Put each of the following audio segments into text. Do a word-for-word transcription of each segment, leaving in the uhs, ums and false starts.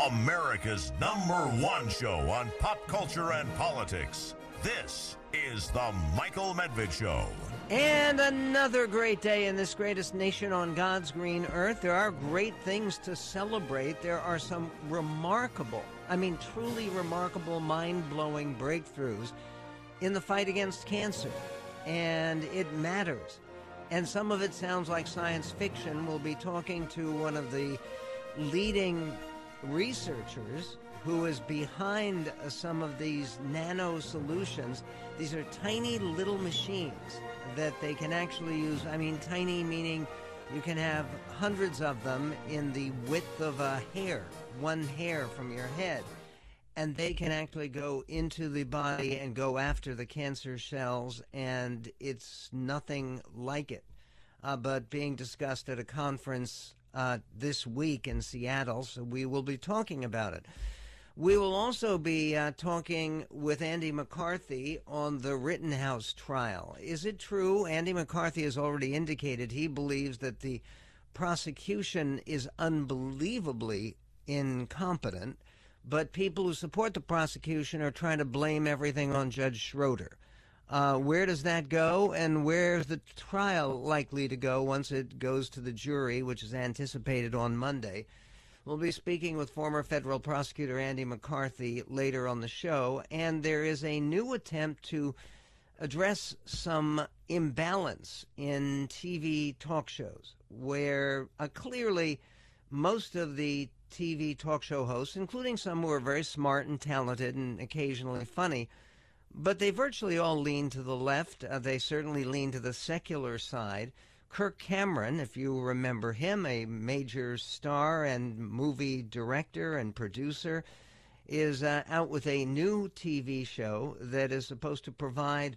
America's number one show on pop culture and politics. This is the Michael Medved Show. And another great day in this greatest nation on God's green earth. There are great things to celebrate. There are some remarkable, I mean truly remarkable, mind-blowing breakthroughs in the fight against cancer. And it matters. And some of it sounds like science fiction. We'll be talking to one of the leading researchers who is behind uh, some of these nano solutions. These are tiny little machines that they can actually use. I mean, tiny meaning you can have hundreds of them in the width of a hair, one hair from your head. And they can actually go into the body and go after the cancer cells, and it's nothing like it. Uh, but being discussed at a conference uh, this week in Seattle, so we will be talking about it. We will also be uh, talking with Andy McCarthy on the Rittenhouse trial. Is it true? Andy McCarthy has already indicated he believes that the prosecution is unbelievably incompetent, but people who support the prosecution are trying to blame everything on Judge Schroeder. Uh, where does that go, and where's the trial likely to go once it goes to the jury, which is anticipated on Monday? We'll be speaking with former federal prosecutor Andy McCarthy later on the show, and there is a new attempt to address some imbalance in T V talk shows, where uh, clearly most of the T V talk show hosts, including some who are very smart and talented and occasionally funny, but they virtually all lean to the left. Uh, they certainly lean to the secular side. Kirk Cameron, if you remember him, a major star and movie director and producer, is uh, out with a new T V show that is supposed to provide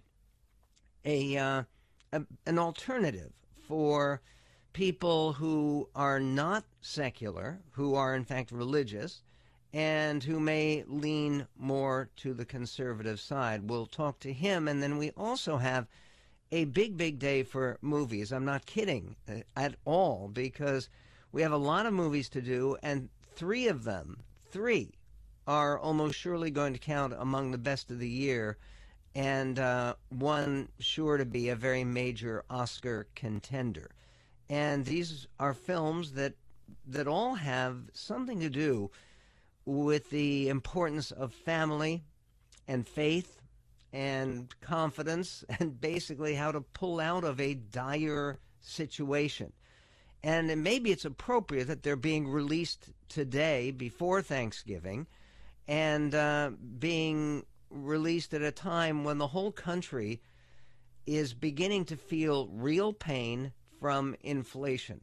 a, uh, a an alternative for people who are not secular, who are in fact religious, and who may lean more to the conservative side. We'll talk to him, and then we also have a big, big day for movies. I'm not kidding at all, because we have a lot of movies to do, and three of them, three, are almost surely going to count among the best of the year, and uh, one sure to be a very major Oscar contender. And these are films that that all have something to do with the importance of family and faith and confidence, and basically how to pull out of a dire situation. And maybe it's appropriate that they're being released today before Thanksgiving, and uh, being released at a time when the whole country is beginning to feel real pain from inflation.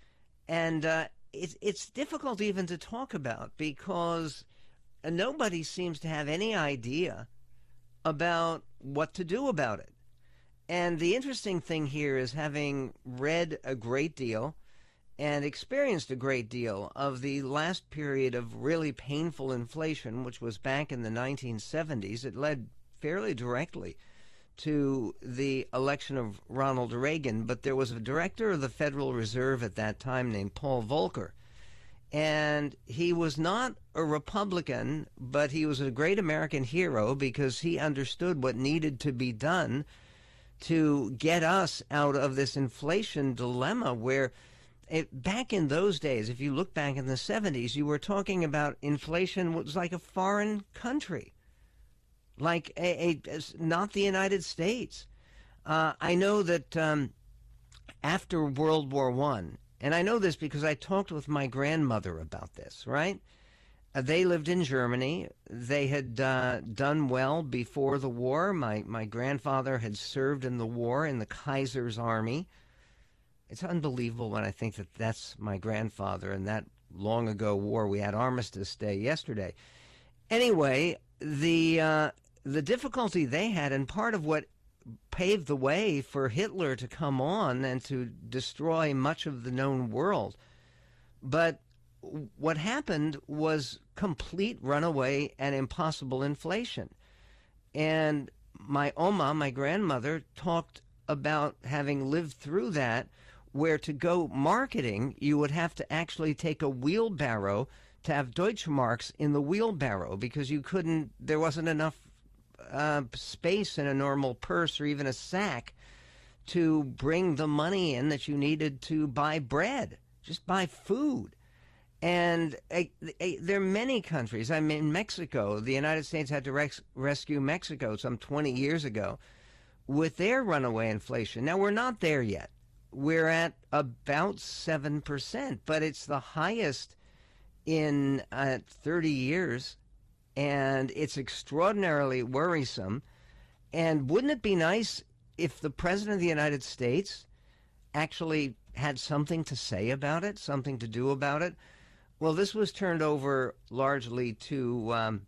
And uh, it's, it's difficult even to talk about, because nobody seems to have any idea about what to do about it. And the interesting thing here is, having read a great deal and experienced a great deal of the last period of really painful inflation, which was back in the nineteen seventies, it led fairly directly to the election of Ronald Reagan. But there was a director of the Federal Reserve at that time named Paul Volcker, and he was not a Republican, but he was a great American hero, because he understood what needed to be done to get us out of this inflation dilemma, where it, back in those days, if you look back in the seventies, you were talking about inflation was like a foreign country, like a, a not the United States. Uh, I know that um, after World War One, and I know this because I talked with my grandmother about this, right? Uh, they lived in Germany. They had uh, done well before the war. My, my grandfather had served in the war in the Kaiser's army. It's unbelievable when I think that that's my grandfather, and that long ago war. We had Armistice Day yesterday. Anyway, the uh, the difficulty they had, and part of what paved the way for Hitler to come on and to destroy much of the known world. But what happened was complete runaway and impossible inflation. And my Oma, my grandmother, talked about having lived through that, where to go marketing, you would have to actually take a wheelbarrow to have Deutschmarks in the wheelbarrow because you couldn't, there wasn't enough uh, space in a normal purse or even a sack to bring the money in that you needed to buy bread, just buy food. And uh, uh, there are many countries. I mean, Mexico, the United States had to res- rescue Mexico some twenty years ago with their runaway inflation. Now, we're not there yet. We're at about seven percent, but it's the highest in uh, thirty years, and it's extraordinarily worrisome. And wouldn't it be nice if the President of the United States actually had something to say about it, something to do about it? Well, this was turned over largely to um,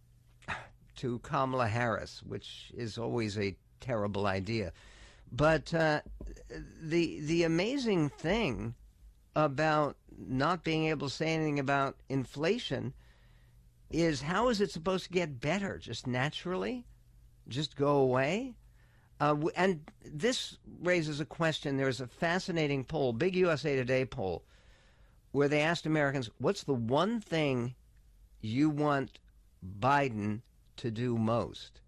to Kamala Harris, which is always a terrible idea. But uh, the the amazing thing about not being able to say anything about inflation is, how is it supposed to get better? Just naturally? Just go away? Uh, and this raises a question. There's a fascinating poll, big U S A Today poll, where they asked Americans, what's the one thing you want Biden to do most?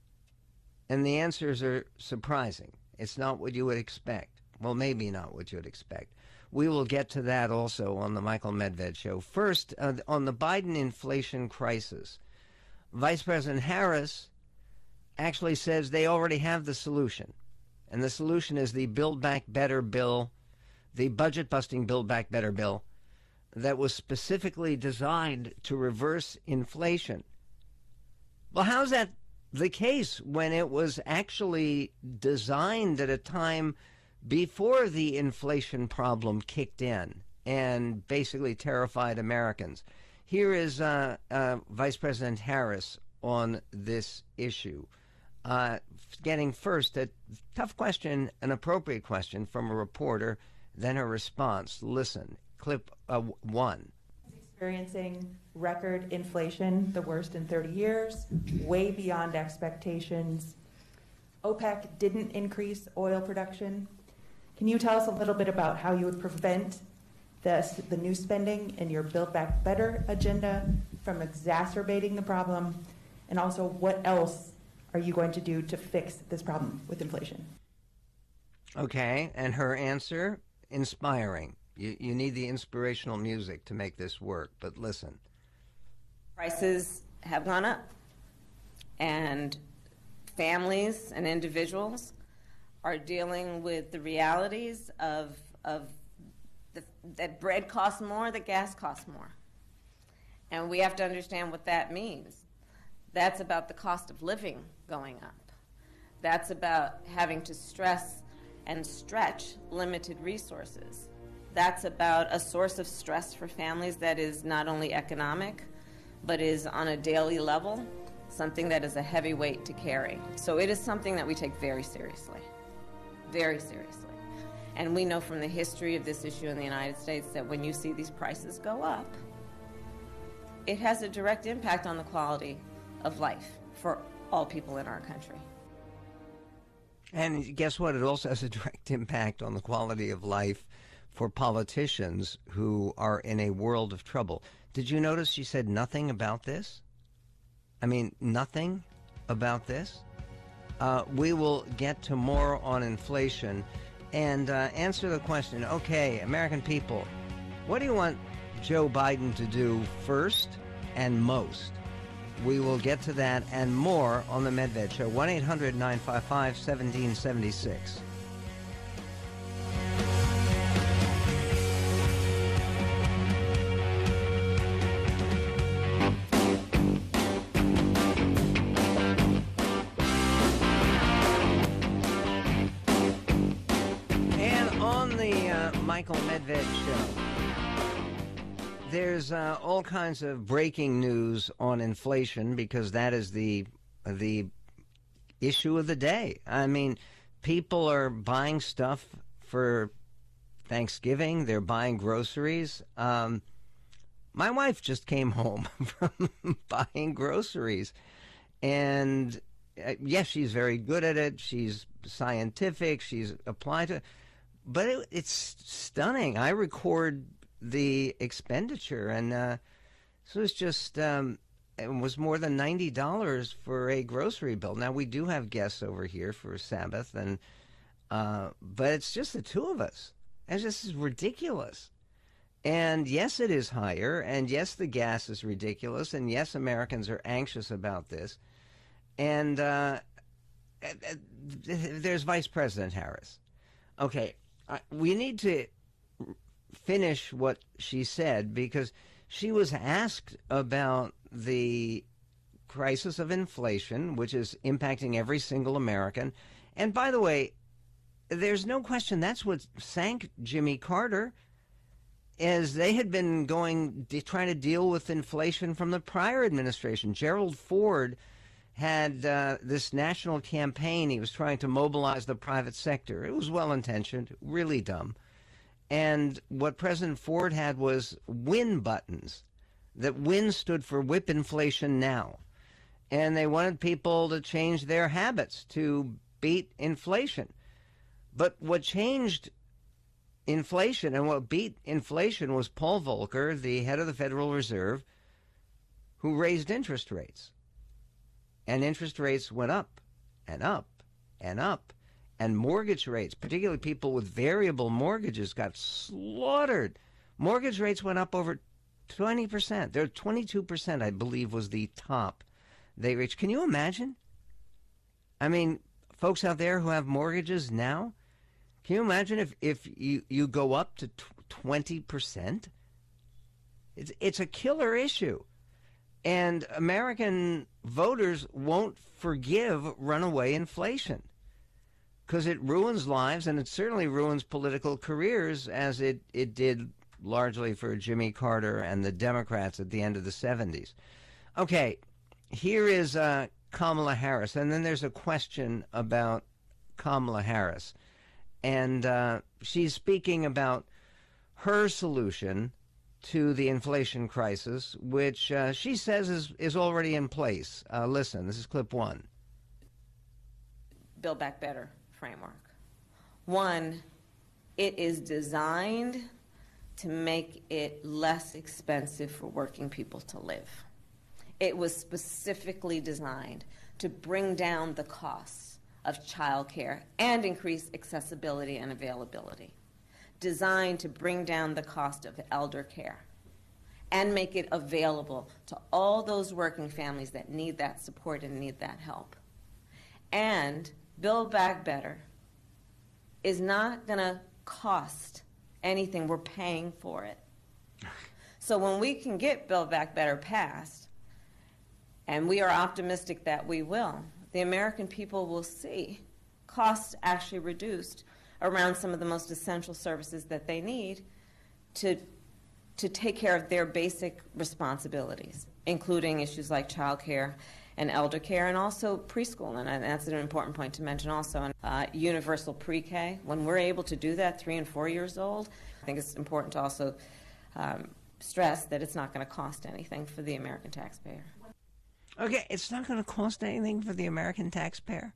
And the answers are surprising. It's not what you would expect. Well, maybe not what you would expect. We will get to that also on the Michael Medved Show. First, uh, on the Biden inflation crisis, Vice President Harris actually says they already have the solution. And the solution is the Build Back Better bill, the budget-busting Build Back Better bill, that was specifically designed to reverse inflation. Well, how's that the case when it was actually designed at a time before the inflation problem kicked in and basically terrified Americans? Here is uh, uh, Vice President Harris on this issue. Uh, getting first a tough question, an appropriate question from a reporter, then a response. Listen. Clip uh, one. Experiencing record inflation, the worst in thirty years, way beyond expectations. OPEC didn't increase oil production. Can you tell us a little bit about how you would prevent the, the new spending in your Build Back Better agenda from exacerbating the problem? And also, what else are you going to do to fix this problem with inflation? Okay, and her answer, inspiring. You, you need the inspirational music to make this work, but listen. Prices have gone up, and families and individuals are dealing with the realities of, of the, that bread costs more, that gas costs more. And we have to understand what that means. That's about the cost of living going up. That's about having to stress and stretch limited resources. That's about a source of stress for families that is not only economic, but is on a daily level, something that is a heavy weight to carry. So it is something that we take very seriously, very seriously. And we know from the history of this issue in the United States that when you see these prices go up, it has a direct impact on the quality of life for all people in our country. And guess what? It also has a direct impact on the quality of life for politicians who are in a world of trouble. Did you notice she said nothing about this? I mean, nothing about this? Uh, we will get to more on inflation and uh, answer the question, okay, American people, what do you want Joe Biden to do first and most? We will get to that and more on the Medved Show. one eight hundred nine five five one seven seven six. Michael Medved Show. There's uh, all kinds of breaking news on inflation because that is the the issue of the day. I mean, people are buying stuff for Thanksgiving. They're buying groceries. Um, my wife just came home from buying groceries, and uh, yes, she's very good at it. She's scientific. She's applied to. But it, it's stunning. I record the expenditure, and uh, This was just, um, it was more than ninety dollars for a grocery bill. Now, we do have guests over here for Sabbath, and uh, but it's just the two of us. And this is ridiculous. And yes, it is higher, and yes, the gas is ridiculous, and yes, Americans are anxious about this. And uh, there's Vice President Harris. Okay, we need to finish what she said, because she was asked about the crisis of inflation, which is impacting every single American. And by the way, there's no question that's what sank Jimmy Carter, as they had been going, trying to deal with inflation from the prior administration. Gerald Ford had uh, this national campaign. He was trying to mobilize the private sector. It was well-intentioned, really dumb. And what President Ford had was win buttons. That win stood for whip inflation now. And they wanted people to change their habits to beat inflation. But what changed inflation and what beat inflation was Paul Volcker, the head of the Federal Reserve, who raised interest rates. And interest rates went up and up and up. And mortgage rates, particularly people with variable mortgages, got slaughtered. Mortgage rates went up over twenty percent. They're twenty-two percent, I believe, was the top they reached. Can you imagine? I mean, folks out there who have mortgages now, can you imagine if, if you, you go up to twenty percent? It's, it's a killer issue. And American voters won't forgive runaway inflation, because it ruins lives, and it certainly ruins political careers, as it, it did largely for Jimmy Carter and the Democrats at the end of the seventies. Okay, here is uh, Kamala Harris, and then there's a question about Kamala Harris. And uh, she's speaking about her solution to the inflation crisis, which uh, she says is, is already in place. Uh, listen, this is clip one. Build Back Better framework. One, it is designed to make it less expensive for working people to live. It was specifically designed to bring down the costs of childcare and increase accessibility and availability. Designed to bring down the cost of elder care and make it available to all those working families that need that support and need that help. And Build Back Better is not going to cost anything. We're paying for it. So when we can get Build Back Better passed, and we are optimistic that we will, the American people will see costs actually reduced around some of the most essential services that they need to, to take care of their basic responsibilities, including issues like child care and elder care, and also preschool, and that's an important point to mention also, and uh, universal pre-K. When we're able to do that, three and four years old, I think it's important to also um, stress that it's not going to cost anything for the American taxpayer. Okay, it's not going to cost anything for the American taxpayer?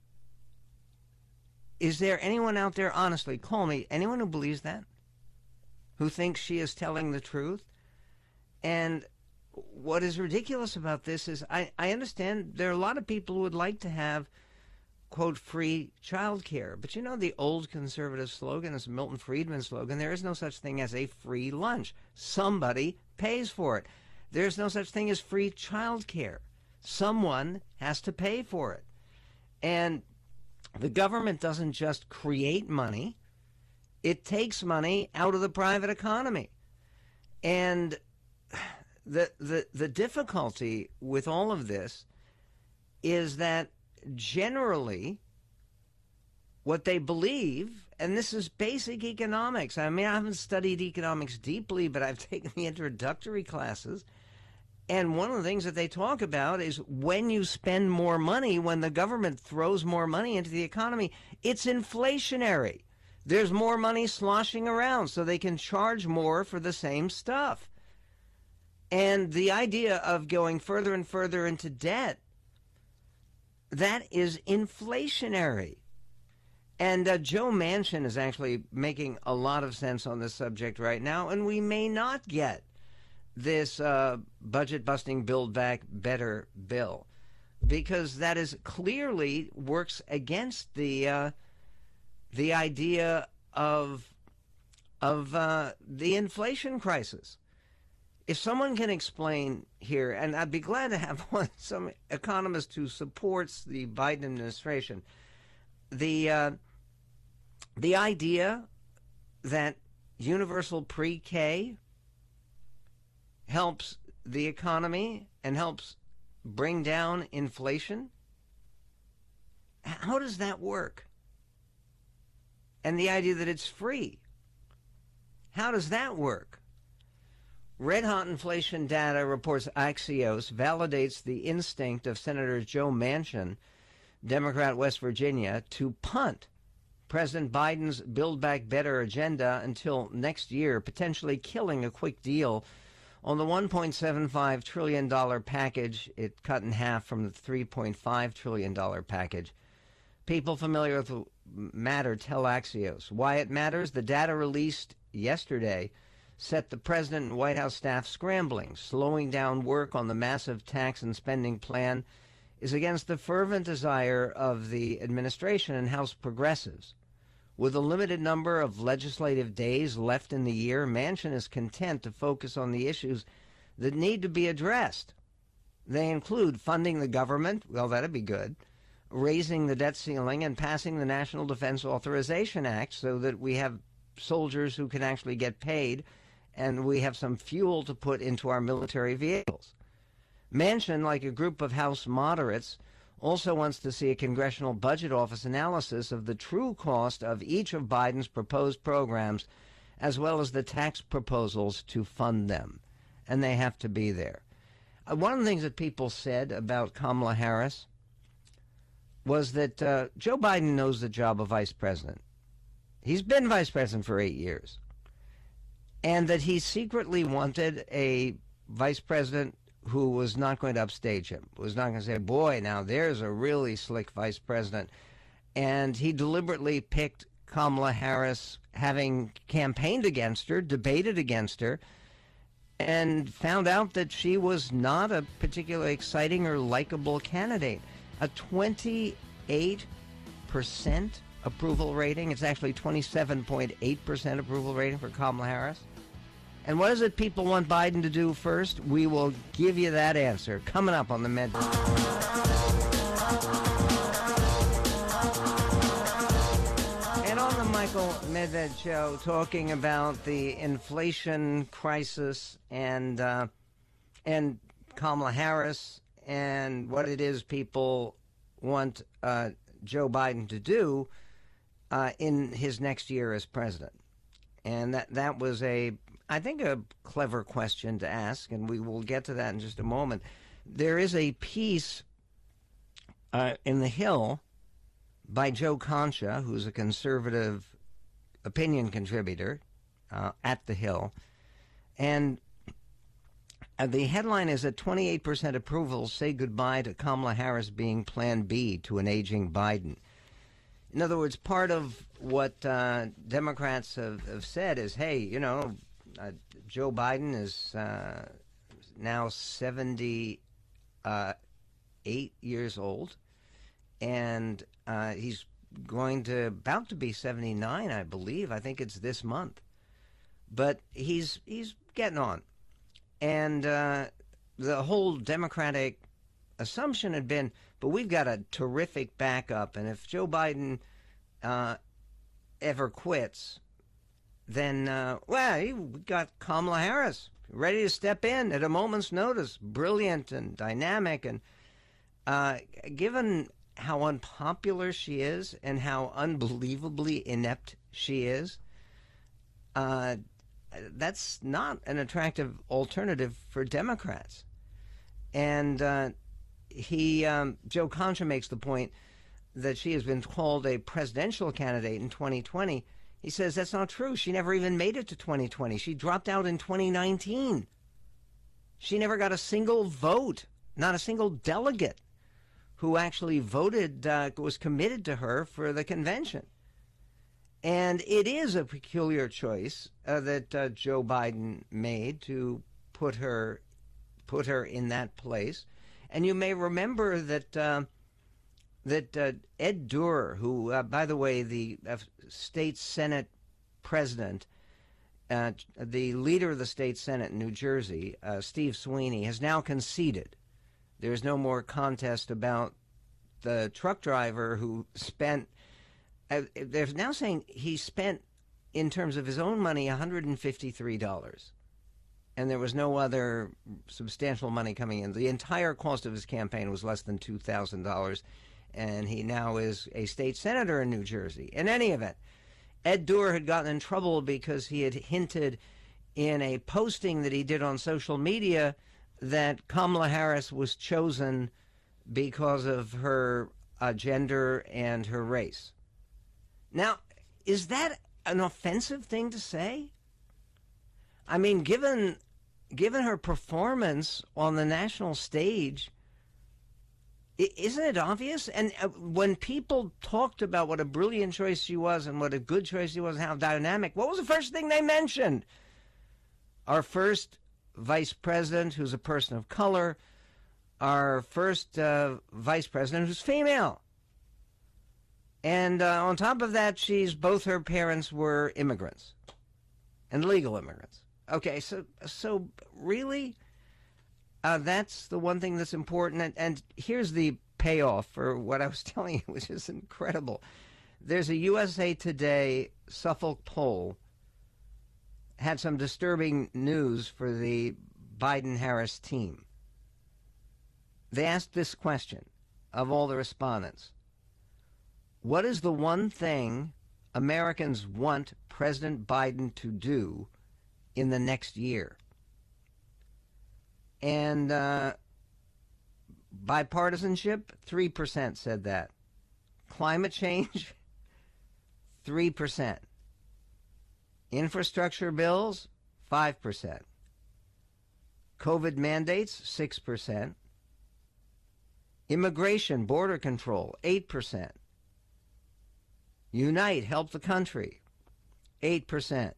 Is there anyone out there, honestly, call me, anyone who believes that? Who thinks she is telling the truth? And what is ridiculous about this is I, I understand there are a lot of people who would like to have, quote, free child care. But you know the old conservative slogan, is Milton Friedman's slogan, there is no such thing as a free lunch. Somebody pays for it. There's no such thing as free child care. Someone has to pay for it. And the government doesn't just create money. It takes money out of the private economy. And the, the, the difficulty with all of this is that generally what they believe, and this is basic economics. I mean, I haven't studied economics deeply, but I've taken the introductory classes. And one of the things that they talk about is when you spend more money, when the government throws more money into the economy, it's inflationary. There's more money sloshing around, so they can charge more for the same stuff. And the idea of going further and further into debt, that is inflationary. And uh, Joe Manchin is actually making a lot of sense on this subject right now, and we may not get this uh, budget-busting Build Back Better bill, because that is clearly works against the uh, the idea of of uh, the inflation crisis. If someone can explain here, and I'd be glad to have one, some economist who supports the Biden administration, the uh, the idea that universal pre-K helps the economy and helps bring down inflation, how does that work? And the idea that it's free, how does that work? Red-hot inflation data, reports Axios, validates the instinct of Senator Joe Manchin, Democrat, West Virginia, to punt President Biden's Build Back Better agenda until next year, potentially killing a quick deal on the one point seven five trillion dollars package it cut in half from the three point five trillion dollars package. People familiar with the matter tell Axios why it matters. The data released yesterday set the president and White House staff scrambling. Slowing down work on the massive tax and spending plan is against the fervent desire of the administration and House progressives. With a limited number of legislative days left in the year, Manchin is content to focus on the issues that need to be addressed. They include funding the government, well, that'd be good, raising the debt ceiling, and passing the National Defense Authorization Act so that we have soldiers who can actually get paid and we have some fuel to put into our military vehicles. Manchin, like a group of House moderates, also wants to see a Congressional Budget Office analysis of the true cost of each of Biden's proposed programs, as well as the tax proposals to fund them. And they have to be there. Uh, one of the things that people said about Kamala Harris was that uh, Joe Biden knows the job of vice president. He's been vice president for eight years. And that he secretly wanted a vice president who was not going to upstage him, was not going to say, boy, now there's a really slick vice president. And he deliberately picked Kamala Harris, having campaigned against her, debated against her, and found out that she was not a particularly exciting or likable candidate. A twenty-eight percent approval rating. It's actually twenty-seven point eight percent approval rating for Kamala Harris. And what is it people want Biden to do first? We will give you that answer coming up on the Med. And on the Michael Medved Show, talking about the inflation crisis and uh, and Kamala Harris and what it is people want uh, Joe Biden to do uh, in his next year as president. And that that was a I think a clever question to ask, and we will get to that in just a moment. There is a piece uh, in The Hill by Joe Concha, who's a conservative opinion contributor uh, at The Hill, and uh, the headline is that twenty-eight percent approval say goodbye to Kamala Harris being Plan B to an aging Biden. In other words, part of what uh, Democrats have, have said is, hey, you know, Uh, Joe Biden is uh, now seventy-eight years old, and uh, he's going to about to be seventy-nine, I believe. I think it's this month, but he's he's getting on, and uh, the whole Democratic assumption had been, but we've got a terrific backup, and if Joe Biden uh, ever quits, then, uh, well, we got Kamala Harris ready to step in at a moment's notice, brilliant and dynamic. And uh, given how unpopular she is and how unbelievably inept she is, uh, that's not an attractive alternative for Democrats. And uh, he, um, Joe Concha makes the point that she has been called a presidential candidate in twenty twenty. He says that's not true. She never even made it to twenty twenty. She dropped out in twenty nineteen. She never got a single vote, not a single delegate who actually voted, uh, was committed to her for the convention. And it is a peculiar choice uh, that uh, Joe Biden made to put her put her in that place. And you may remember that uh, that uh, Ed Durer, who, uh, by the way, the uh, state Senate president, uh, the leader of the state Senate in New Jersey, uh, Steve Sweeney, has now conceded. There's no more contest about the truck driver who spent, uh, they're now saying he spent, in terms of his own money, one hundred fifty-three dollars. And there was no other substantial money coming in. The entire cost of his campaign was less than two thousand dollars, and he now is a state senator in New Jersey. In any event, Ed Durer had gotten in trouble because he had hinted in a posting that he did on social media that Kamala Harris was chosen because of her uh, gender and her race. Now, is that an offensive thing to say? I mean, given given her performance on the national stage, isn't it obvious? And uh, when people talked about what a brilliant choice she was and what a good choice she was and how dynamic, what was the first thing they mentioned? Our first vice president who's a person of color, our first uh, vice president who's female. And uh, on top of that, she's both her parents were immigrants and legal immigrants. Okay, so so really, uh, that's the one thing that's important. And, and here's the payoff for what I was telling you, which is incredible. There's a U S A Today Suffolk poll had some disturbing news for the Biden-Harris team. They asked this question of all the respondents. What is the one thing Americans want President Biden to do in the next year? And uh, bipartisanship, three percent said that. Climate change, three percent. Infrastructure bills, five percent. COVID mandates, six percent. Immigration, border control, eight percent. Unite, help the country, eight percent.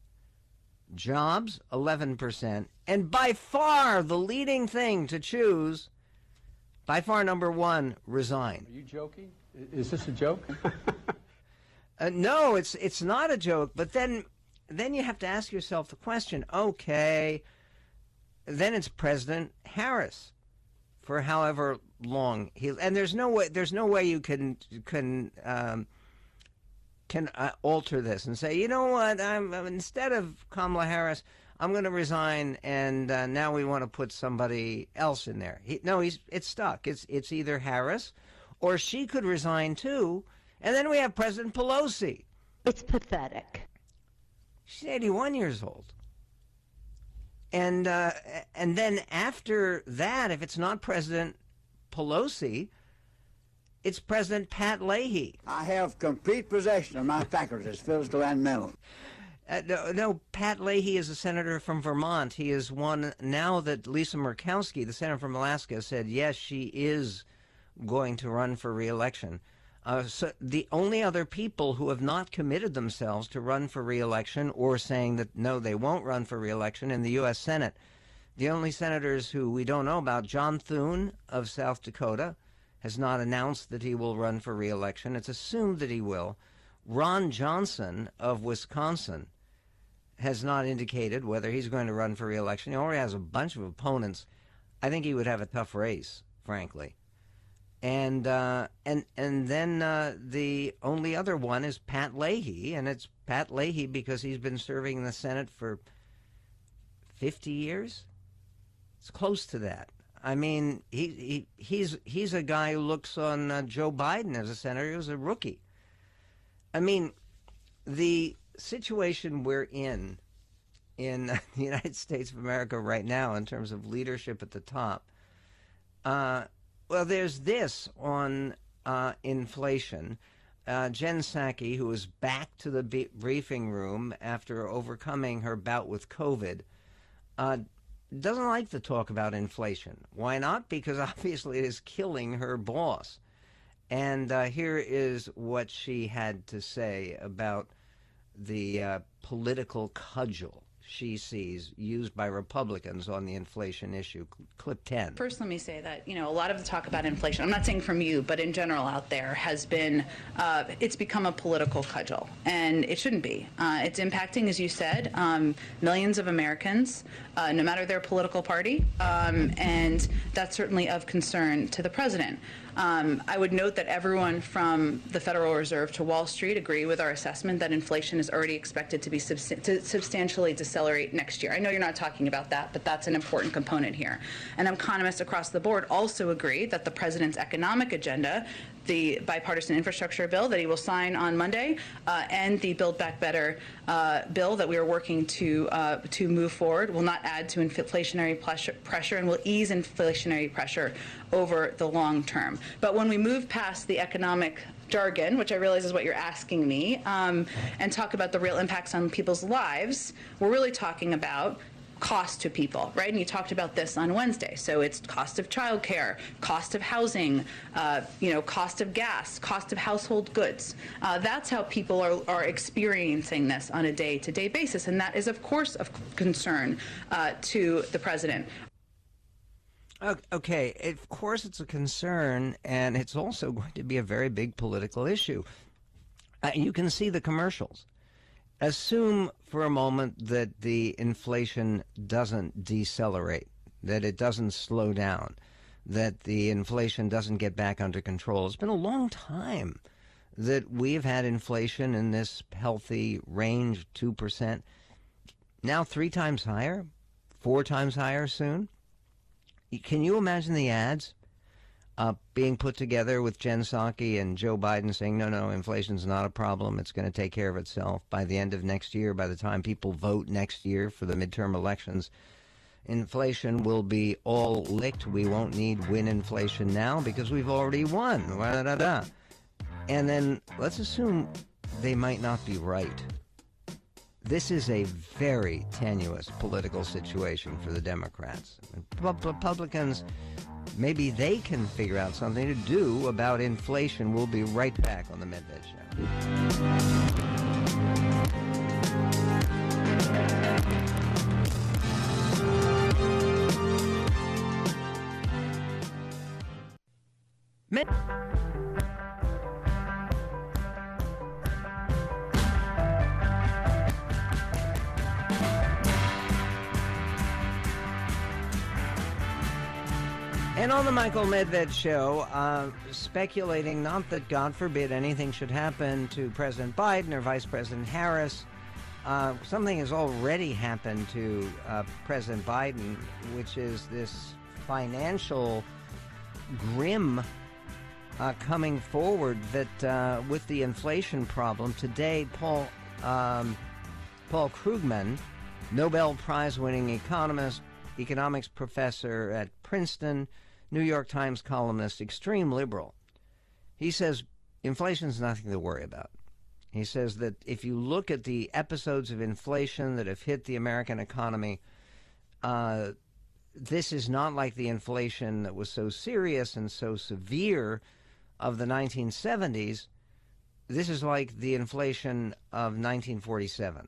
Jobs, eleven percent. And by far the leading thing to choose, by far number one, resign. Are you joking? Is this a joke? uh, no, it's it's not a joke. But then, then you have to ask yourself the question, okay, then it's President Harris for however long he, and there's no way there's no way you can can um, can uh, alter this and say, you know what, I'm, I'm instead of Kamala Harris, I'm going to resign, and uh, now we want to put somebody else in there. He, no, he's it's stuck. It's it's either Harris, or she could resign too, and then we have President Pelosi. It's pathetic. She's eighty-one years old. And uh, and then after that, if it's not President Pelosi, it's President Pat Leahy. I have complete possession of my faculties, physical and mental. Uh, no, no, Pat Leahy is a senator from Vermont. He is one, now that Lisa Murkowski, the senator from Alaska, said, yes, she is going to run for re-election. Uh, so the only other people who have not committed themselves to run for re-election or saying that, no, they won't run for re-election in the U S Senate, the only senators who we don't know about, John Thune of South Dakota has not announced that he will run for re-election. It's assumed that he will. Ron Johnson of Wisconsin has not indicated whether he's going to run for re-election. He already has a bunch of opponents. I think he would have a tough race, frankly. And uh, and and then uh, the only other one is Pat Leahy, and it's Pat Leahy because he's been serving in the Senate for fifty years. It's close to that. I mean, he, he he's he's a guy who looks on uh, Joe Biden as a senator. He was a rookie. I mean, the situation we're in in the United States of America right now in terms of leadership at the top. Uh, Well, there's this on uh, inflation. Uh, Jen Psaki, who is back to the b- briefing room after overcoming her bout with COVID, uh, doesn't like to talk about inflation. Why not? Because obviously it is killing her boss. And uh, here is what she had to say about the uh, political cudgel she sees used by Republicans on the inflation issue. Clip ten. First, let me say that, you know, a lot of the talk about inflation, I'm not saying from you, but in general out there, has been, uh, it's become a political cudgel, and it shouldn't be. Uh, it's impacting, as you said, um, millions of Americans, uh, no matter their political party, um, and that's certainly of concern to the president. Um, I would note that everyone from the Federal Reserve to Wall Street agree with our assessment that inflation is already expected to be subs- to substantially decelerate next year. I know you're not talking about that, but that's an important component here. And economists across the board also agree that the president's economic agenda, the bipartisan infrastructure bill that he will sign on Monday, uh, and the Build Back Better uh, bill that we are working to uh, to move forward will not add to inflationary pressure, pressure and will ease inflationary pressure over the long term. But when we move past the economic jargon, which I realize is what you're asking me, um, and talk about the real impacts on people's lives, we're really talking about cost to people, right? And you talked about this on Wednesday. So it's cost of childcare, cost of housing, uh, you know, cost of gas, cost of household goods. Uh, that's how people are, are experiencing this on a day-to-day basis. And that is, of course, of concern uh, to the president. Okay, of course it's a concern, and it's also going to be a very big political issue. Uh, you can see the commercials. Assume for a moment that the inflation doesn't decelerate, that it doesn't slow down, that the inflation doesn't get back under control. It's been a long time that we've had inflation in this healthy range, two percent. Now three times higher, four times higher soon. Can you imagine the ads uh, being put together with Jen Psaki and Joe Biden saying, no, no, inflation's not a problem. It's going to take care of itself by the end of next year. By the time people vote next year for the midterm elections, inflation will be all licked. We won't need win inflation now because we've already won. Da, da, da. And then let's assume they might not be right. This is a very tenuous political situation for the Democrats. Republicans, maybe they can figure out something to do about inflation. We'll be right back on the Medved Show. Med- And on the Michael Medved Show, uh, speculating not that, God forbid, anything should happen to President Biden or Vice President Harris. Uh, something has already happened to uh, President Biden, which is this financial grim uh, coming forward that uh, with the inflation problem. Today, Paul, um, Paul Krugman, Nobel Prize-winning economist, economics professor at Princeton, New York Times columnist, extreme liberal. He says inflation's nothing to worry about. He says that if you look at the episodes of inflation that have hit the American economy, uh, this is not like the inflation that was so serious and so severe of the nineteen seventies. This is like the inflation of nineteen forty-seven.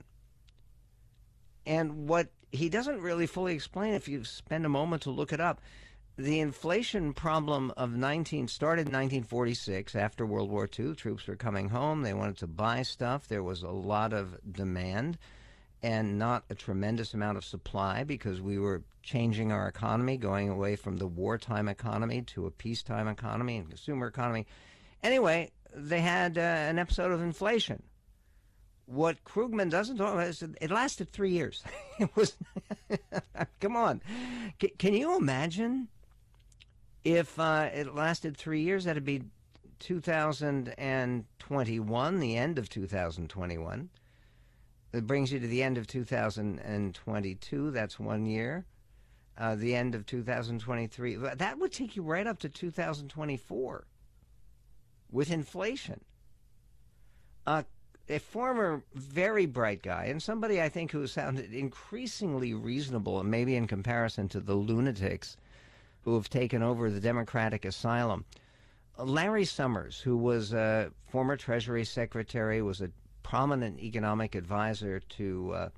And what he doesn't really fully explain, if you spend a moment to look it up, the inflation problem of nineteen started in nineteen forty-six after World War Two. Troops were coming home. They wanted to buy stuff. There was a lot of demand and not a tremendous amount of supply because we were changing our economy, going away from the wartime economy to a peacetime economy and consumer economy. Anyway, they had uh, an episode of inflation. What Krugman doesn't talk about is it lasted three years. It was, come on. C- can you imagine if uh, it lasted three years? That'd be two thousand twenty-one, the end of two thousand twenty-one. It brings you to the end of two thousand twenty-two. That's one year. Uh, the end of two thousand twenty-three. That would take you right up to two thousand twenty-four with inflation. Uh, a former very bright guy, and somebody I think who sounded increasingly reasonable, and maybe in comparison to the lunatics who have taken over the Democratic asylum, Larry Summers, who was a former Treasury Secretary, was a prominent economic advisor to uh,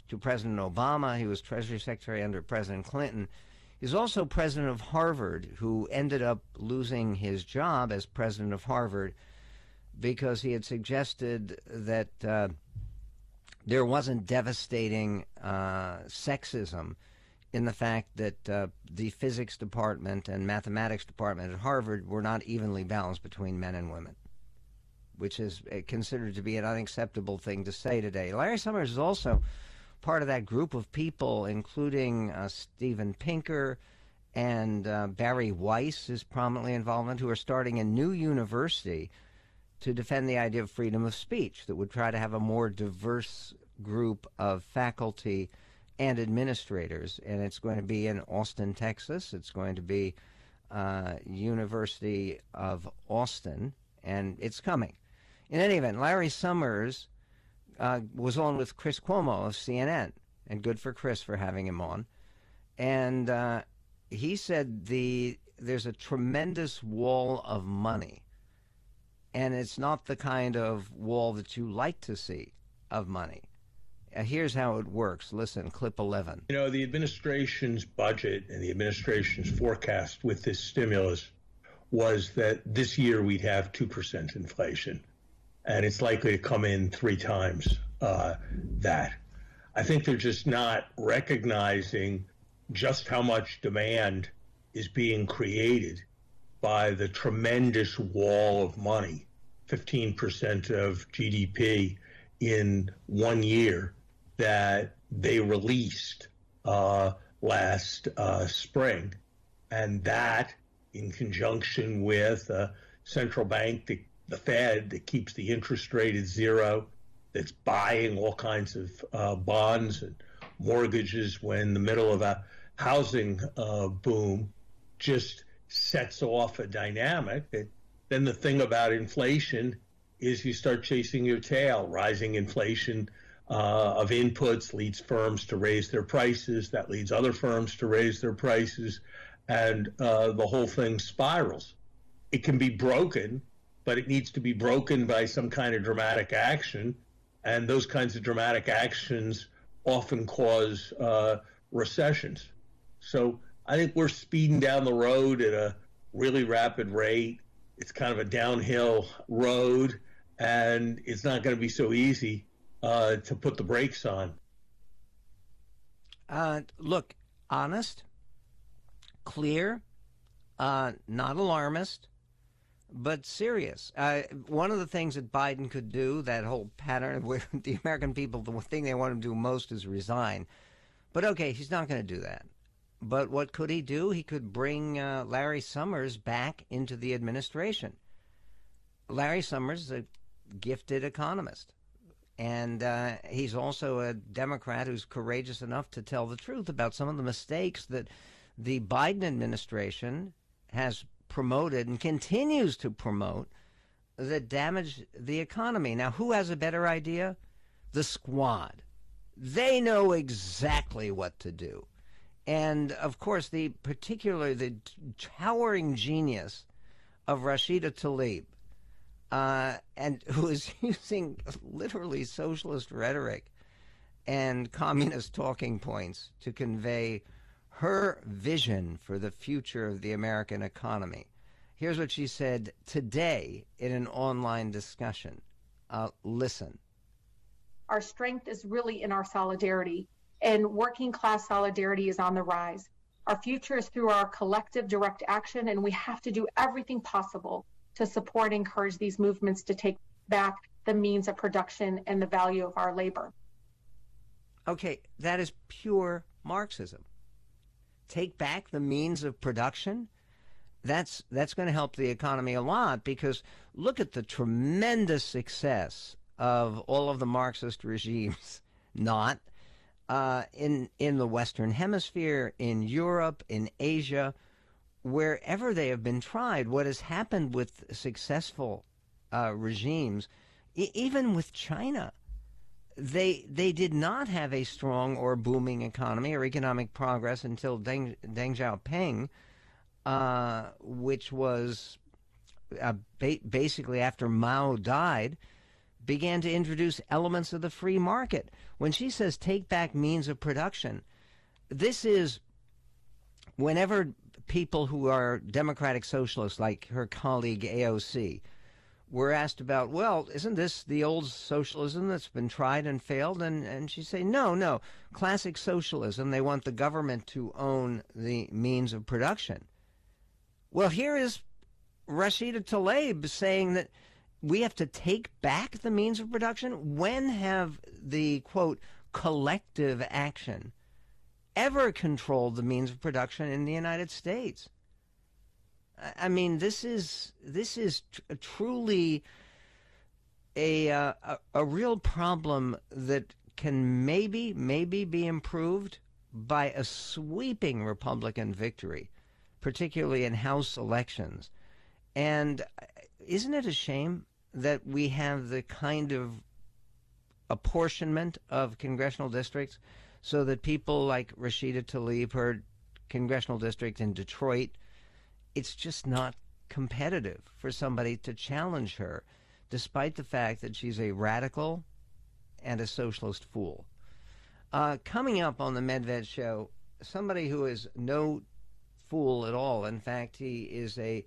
to President Obama. He was Treasury Secretary under President Clinton. He's also president of Harvard, who ended up losing his job as president of Harvard because he had suggested that uh, there wasn't devastating uh, sexism in the fact that uh, the physics department and mathematics department at Harvard were not evenly balanced between men and women, which is considered to be an unacceptable thing to say today. Larry Summers is also part of that group of people, including uh, Steven Pinker and uh, Barry Weiss is prominently involved, who are starting a new university to defend the idea of freedom of speech that would try to have a more diverse group of faculty and administrators. And it's going to be in Austin, Texas. It's going to be uh, University of Austin, and it's coming. In any event, Larry Summers Uh, was on with Chris Cuomo of C N N, and good for Chris for having him on. And uh, he said the there's a tremendous wall of money, and it's not the kind of wall that you like to see of money. Uh, here's how it works. Listen, clip eleven. You know, the administration's budget and the administration's forecast with this stimulus was that this year we'd have two percent inflation. And it's likely to come in three times uh, that. I think they're just not recognizing just how much demand is being created by the tremendous wall of money, fifteen percent of G D P in one year that they released uh, last uh, spring. And that, in conjunction with a central bank that the Fed that keeps the interest rate at zero, that's buying all kinds of uh, bonds and mortgages when the middle of a housing uh, boom, just sets off a dynamic. That then the thing about inflation is you start chasing your tail. Rising inflation uh, of inputs leads firms to raise their prices. That leads other firms to raise their prices, and uh, the whole thing spirals. It can be broken, but it needs to be broken by some kind of dramatic action, and those kinds of dramatic actions often cause uh, recessions. So I think we're speeding down the road at a really rapid rate. It's kind of a downhill road, and it's not going to be so easy uh, to put the brakes on. Uh, look, honest, clear, uh, not alarmist, but serious. Uh, one of the things that Biden could do, that whole pattern where the American people, the thing they want him to do most is resign. But okay, he's not going to do that. But what could he do? He could bring uh, Larry Summers back into the administration. Larry Summers is a gifted economist. And uh, he's also a Democrat who's courageous enough to tell the truth about some of the mistakes that the Biden administration has promoted and continues to promote that damage the economy. Now, who has a better idea? The Squad. They know exactly what to do. And, of course, the particularly the towering genius of Rashida Tlaib, uh, and who is using literally socialist rhetoric and communist talking points to convey her vision for the future of the American economy. Here's what she said today in an online discussion. Uh, listen. Our strength is really in our solidarity, and working class solidarity is on the rise. Our future is through our collective direct action, and we have to do everything possible to support and encourage these movements to take back the means of production and the value of our labor. Okay, that is pure Marxism. Take back the means of production? That's that's going to help the economy a lot, because look at the tremendous success of all of the Marxist regimes, not uh, in in the Western Hemisphere, in Europe, in Asia, wherever they have been tried. What has happened with successful uh, regimes, e- even with China, they they did not have a strong or booming economy or economic progress until Deng, Deng Xiaoping, uh, which was uh, ba- basically after Mao died, began to introduce elements of the free market. When she says take back means of production, this is whenever people who are democratic socialists, like her colleague A O C, were asked about, well, isn't this the old socialism that's been tried and failed? And, and she'd say, no, no, classic socialism. They want the government to own the means of production. Well, here is Rashida Tlaib saying that we have to take back the means of production. When have the, quote, collective action ever controlled the means of production in the United States? I mean, this is this is tr- truly a, uh, a a real problem that can maybe maybe be improved by a sweeping Republican victory, particularly in House elections. And isn't it a shame that we have the kind of apportionment of congressional districts so that people like Rashida Tlaib, her congressional district in Detroit, it's just not competitive for somebody to challenge her, despite the fact that she's a radical and a socialist fool. Uh, coming up on the Medved Show, somebody who is no fool at all. In fact, he is a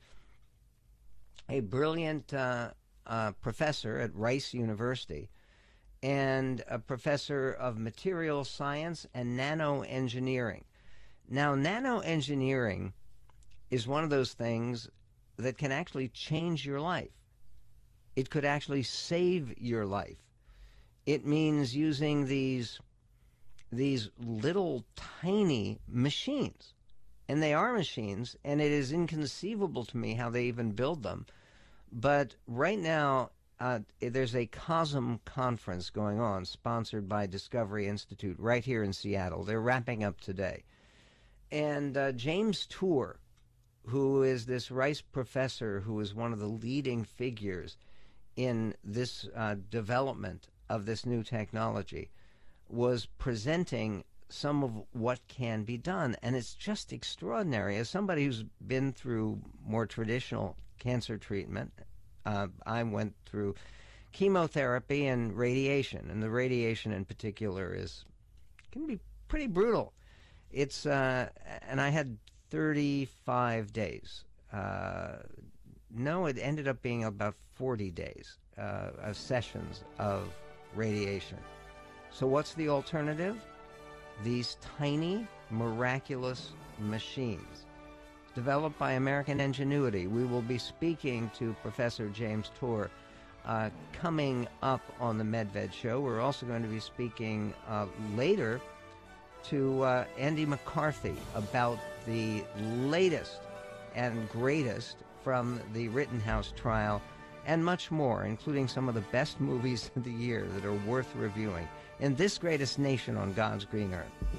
a brilliant uh, uh, professor at Rice University and a professor of material science and nanoengineering. Now, nanoengineering is one of those things that can actually change your life. It could actually save your life. It means using these these little tiny machines. And they are machines, and it is inconceivable to me how they even build them. But right now, uh, there's a COSM conference going on, sponsored by Discovery Institute, right here in Seattle. They're wrapping up today. And uh, James Tour, who is this Rice professor who is one of the leading figures in this uh, development of this new technology, was presenting some of what can be done. And it's just extraordinary. As somebody who's been through more traditional cancer treatment, uh, I went through chemotherapy and radiation, and the radiation in particular is can be pretty brutal. It's uh, and I had thirty-five days. Uh, no, it ended up being about forty days uh, of sessions of radiation. So what's the alternative? These tiny, miraculous machines developed by American ingenuity. We will be speaking to Professor James Tour uh, coming up on the Medved Show. We're also going to be speaking uh, later to uh, Andy McCarthy about the latest and greatest from the Rittenhouse trial and much more, including some of the best movies of the year that are worth reviewing in this greatest nation on God's green earth.